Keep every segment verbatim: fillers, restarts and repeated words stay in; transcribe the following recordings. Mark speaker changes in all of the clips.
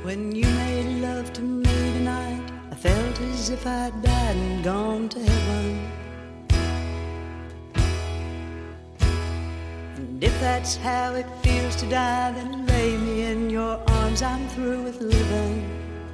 Speaker 1: When you made love to me tonight, I felt as if I'd died and gone to heaven. And if that's how it feels to die, then lay me in your arms, I'm through with living.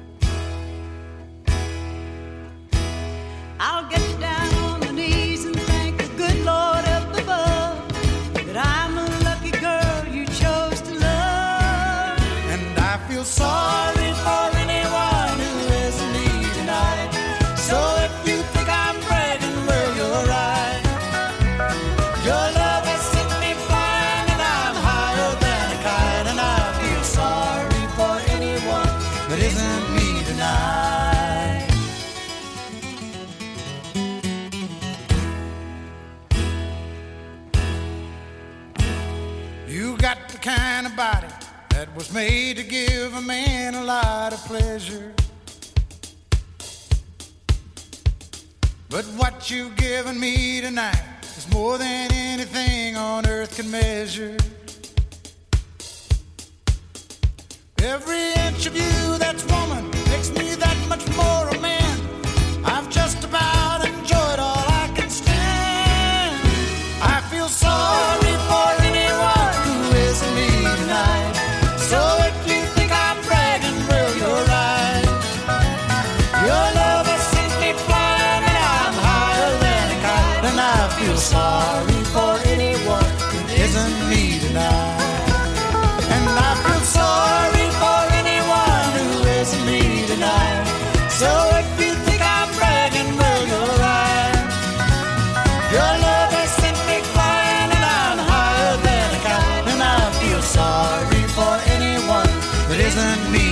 Speaker 1: I'll get down on my knees and thank the good Lord up above that I'm a lucky girl you chose to love.
Speaker 2: And I feel sorry for anyone who isn't me tonight. So if you think I'm bragging, well, you're right. Your love has sent me flying and I'm higher than a kite. And I feel sorry for anyone that isn't me tonight. You got the kind of body that was made to give a man a lot of pleasure. But what you've given me tonight is more than anything on earth can measure. Every inch of you that's woman makes me that much more a man. I've just about enjoyed all I can stand. I feel sorry for anyone who isn't me tonight. So if you think I'm bragging, well, you're right. Your love has sent me flying and I'm higher than a kite. And I feel sorry for anyone who isn't me tonight. And I feel sorry for anyone who isn't me tonight. So if you think I'm bragging, well, you're right. Your love has sent me flying and I'm higher than a kite. And I feel sorry for anyone that isn't me